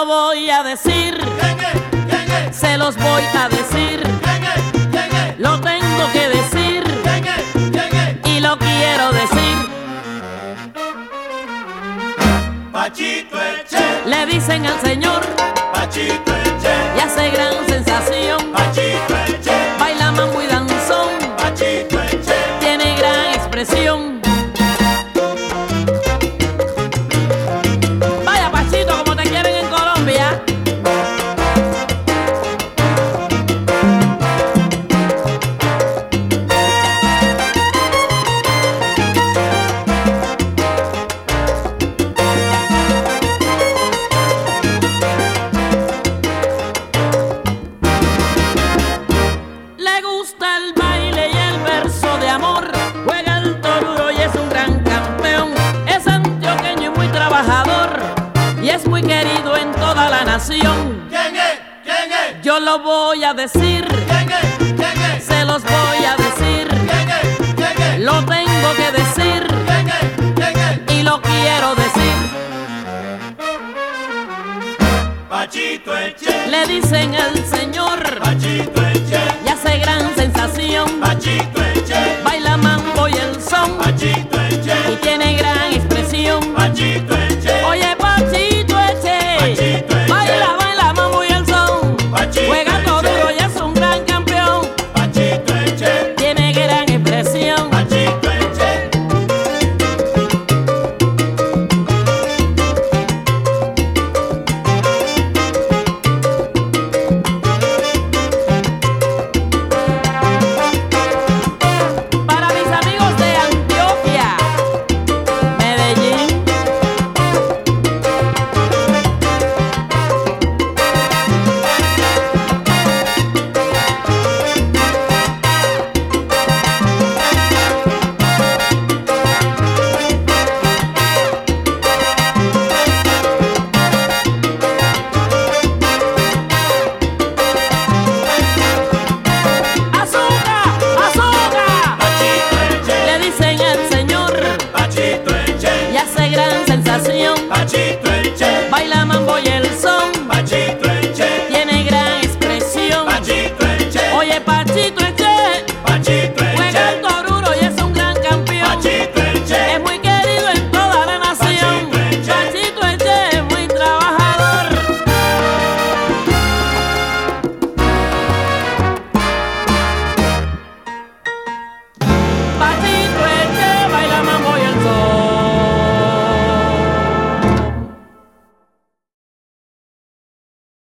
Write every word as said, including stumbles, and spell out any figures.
lo voy a decir. ¿Quién es? ¿Quién es? Se los voy a decir. ¿Quién es? ¿Quién es? Lo tengo que decir. ¿Quién es? ¿Quién es? Y lo quiero decir. Pachito el Che. Le dicen al señor Pachito el Che. y hace gran sensación. Pachito el Che. Baila mambo y danzón. Pachito el Che. Tiene gran expresión. Vaya Pachito, como te quieren en Colombia. Le gusta el baile y el verso de amor. Juega el toruro y es un gran campeón. Es antioqueño y muy trabajador. Y es muy querido en toda la nación. ¿Quién es? ¿Quién es? Yo lo voy a decir. ¿Quién es? ¿Quién es? Se los voy a decir.